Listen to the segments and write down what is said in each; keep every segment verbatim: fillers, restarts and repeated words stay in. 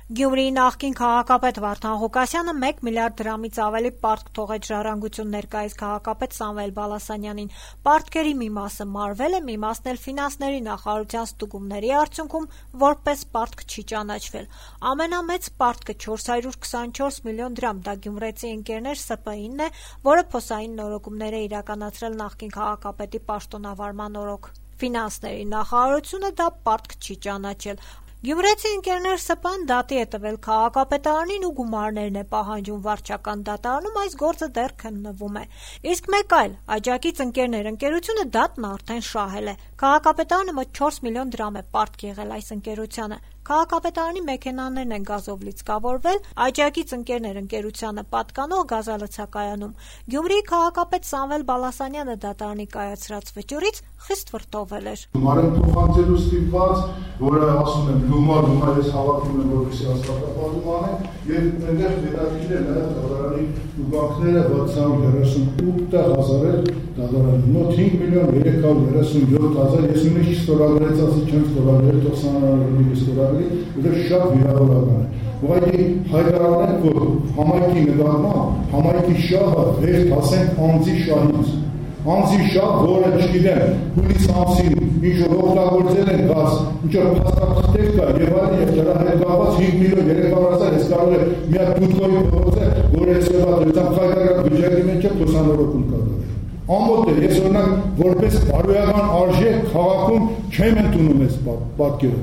Գյումրիի նախկին քաղաքապետ Վարդան Ղուկասյանը մեկ միլիարդ դրամից ավելի պարտք թողեց ժառանգություն ներկայիս քաղաքապետ Սամվել Բալասանյանին։ Պարտքերի մի մասը մարվել է, մի մասն էլ ֆինանսների նախարարության ստուգումների արդյունքում որպես պարտք չի ճանաչվել։ Ամենամեծ պարտքը չորս հարյուր քսանչորս միլիոն դրամ, դա գյումրեցի ընկերներ Ս Պ I-ն է, որը փոսային նորոգումներ է իրականացրել նախկին քաղաքապետի պաշտոնավարման օրոք։ Ֆինանսների նախարարությունը դա պարտք չի ճանաչել։ Գյումրեցի ընկերներ Ս Պ-ն դատի է տվել քաղաքապետարանին ու գումարներն է պահանջում վարչական դատարանում, այս գործը դեռ քննվում է։ Իսկ մեկ այլ աջակից ընկերներ ընկերությունը դատն արդեն շահել է։ Քաղաքապետարանը մոտ չորս միլիոն դրամ է պարտք եղել այս ընկերությանը։ Քաղաքապետարանի մեքենաներն են գազով լիցքավորվել, աջակից ընկերներ ընկերությանը պատկանող գազալցակայանում։ Գյումրիի քաղաքապետ Սամվել Բալասանյանը դատարանի կայացրած վճռից խիստ վրդովել էր։ Գումարը փոխանցելու ստիպված, որը ասում եմ գումար գումար ես հավաքում եմ, որպեսզի հաստատապատում անեմ, եւ այնտեղ հետաքրքիր է նաեւ դատարանի ուղղակները վաթ հարյուր երեսունութ հազար դատարանի մոտ հինգ միլիոն երեք հարյուր երեսունյոթ հազար, ես նույնիսկ ստորագրեց, ասի չեմ ստորագրել, թող սանարարի ստորագրի, որտեղ շատ վիրավորական է։ Ուղղակի հայտարարել, որ համայնքի նկատմամբ համայնքի շահը վեր հասենք անձի շահից։ Անձի շահ, որը չգիտեմ, հուլիս ամսին ինչ-որ օգտագործել են գազ, ինչ-որ փաստաթղթեր կա եւ այլն, եւ դրա հետ կապված հինգ միլիոն երեք հարյուր հազար ես կարող եմ մի հատ դուտկովի փոխել, որը ես հետադրեցամ հայկական բյուջեի մեջ է փոխանցողություն կատարել։ Ամոթ է, ես օրինակ որպես բարոյական արժեք քաղաքում չեմ ընդունում այս պատկերը։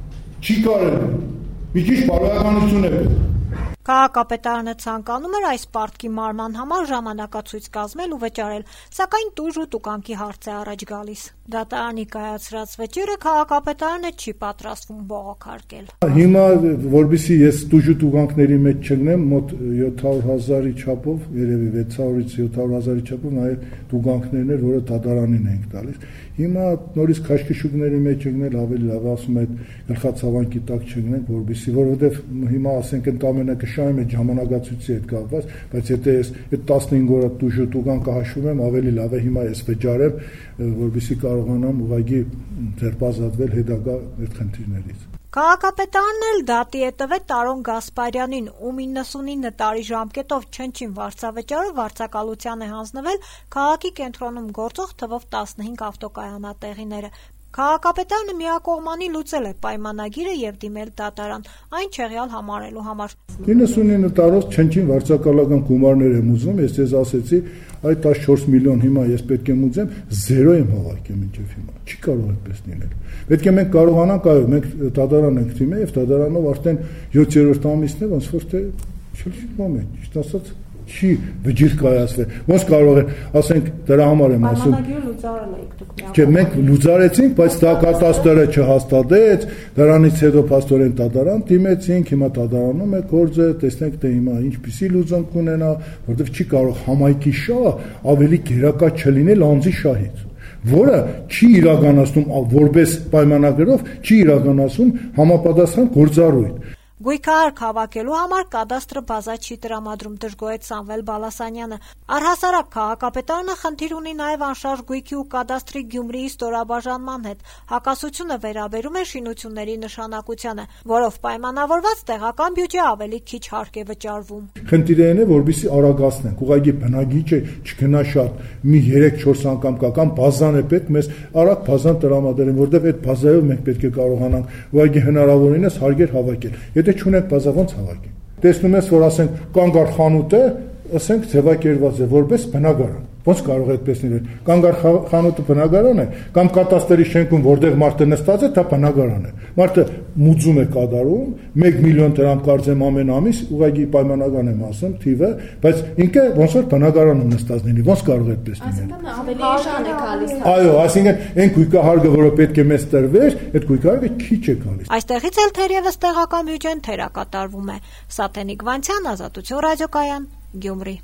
Չի կարելի։ Մի քիչ բարոյականություն է պետք։ Քաղաքապետարանը ցանկանում էր այս պարտքի մարման համար ժամանակացույց կազմել ու վճարել, սակայն տուժ ու տուկանքի հարց է առաջ գալիս։ Դատարանի կայացրած վճիռը քաղաքապետարանը չի պատրաստվում բողոքարկել։ Հիմա որպեսզի ես տուժ ու տուկանքների մեջ չգնեմ, մոտ յոթ հարյուր հազարի չափով, երևի վեց հարյուրից յոթ հարյուր հազարի չափով նաև տուկանքներն էր, որը դատարանին ենք տալիս։ Հիմա նորից քաշքշուկների մեջ չգնել ավելի լավ, ասում եմ, գլխացավանքի տակ չգնենք, որպեսզի, որովհետև հիմա ասենք ընդամենը շահում է ժամանակացույցի հետ կապված, բայց եթե ես այդ տասնհինգ օրը տուժ ու տուկան հաշվում եմ, ավելի լավ է հիմա ես վճարեմ, որպեսզի կարողանամ ուղղակի ձերբազատվել հետագա այդ խնդիրներից։ Քաղաքապետարանն էլ դատի է տվել Տարոն Գասպարյանին, ում իննսունինը տարի ժամկետով չնչին վարձավճարը վարձակալության է հանձնվել քաղաքի կենտրոնում գործող թվով տասնհինգ ավտոկայանատեղիները։ Քաղաքապետարանը միակողմանի լուծել է պայմանագիրը եւ դիմել դատարան, այն չեղյալ համարելու համար։ իննսունինը տարով չնչին վարձակալական գումարներ եմ ուզում, ես ձեզ ասեցի, այդ տասնչորս միլիոն հիմա ես պետք է ուզեմ, զերո եմ հավաքել մինչև հիմա։ Չի կարող այդպես լինել։ Պետք է մենք կարողանանք, այո, մենք դատարան ենք դիմել եւ դատարանով արդեն յոթերորդ ամիսն է, ոնց որ թե չլսում եմ, ճիշտ ասած չի վճիռ կայացվել։ Ոնց կարող են, ասենք, դրա համար եմ ասում։ Պայմանագիրը լուծարել եք դուք։ Չէ, մենք լուծարեցինք, բայց դա կատաստրը չհաստատեց, դրանից հետո փաստորեն դատարան դիմեցինք, հիմա դատարանում է գործը, տեսնենք թե հիմա ինչպիսի լուծում կունենա, որովհետև չի կարող համայնքի շահը ավելի գերակա չլինել անձի շահից, որը չի իրականացնում որպես պայմանագրով, չի իրականացում համապատասխան գործառույթ։ Գույքահարկ հավաքելու համար կադաստրը բազա չի տրամադրում, դժգոհեց Սամվել Բալասանյանը։ Առհասարակ քաղաքապետարանը խնդիր ունի նաև անշարժ գույքի ու կադաստրի Գյումրիի ստորաբաժանման հետ։ Հակասությունը վերաբերում է շինությունների նշանակությանը, որով պայմանավորված տեղական բյուջե ավելի քիչ հարկ է վճարվում։ Խնդիրն է, որպեսզի արագացնենք, ուղղակի բնակիչը չգնա շատ, մի երեք-չորս անգամ կա կամ բազան է պետք, մեզ արագ բազան տրամադրեն, որտեղ այդ բազայով մենք պետք է կարողանանք ուղղակի հնարավորինս հարկեր հավաքել։ Եթե չունենք բազա ոնց հավաքենք։ Տեսնում ես, որ ասենք կանգար խանութ է, ասենք ձևակերպված է որպես բնակարան։ Ոնց կարող է այդպես լինել։ Կանգար խանութը բնակարան է, կամ կատաստրի շենքում, որտեղ մարդը նստած է, դա բնակարան է։ Մարդը մուծում է կատարում, մեկ միլիոն դրամ կարծեմ ամեն ամիս, ուղղակի պայմանական եմ ասում, թիվը, բայց ինքը ոնց որ բնակարանում նստած լինի, ոնց կարող է այդպես լինել։ Այսինքն ավելի էժան է գալիս։ Այո, այսինքն այն գույքահարկը, որը պետք է մեզ տրվեր, այդ գույքահարկը քիչ է գալիս։ Այստեղից էլ թերևս տեղական բյուջեն թերակատարվում է։ Սաթենիկ Վանցյան, Ազատություն ռադիոկայան, Գյումրի։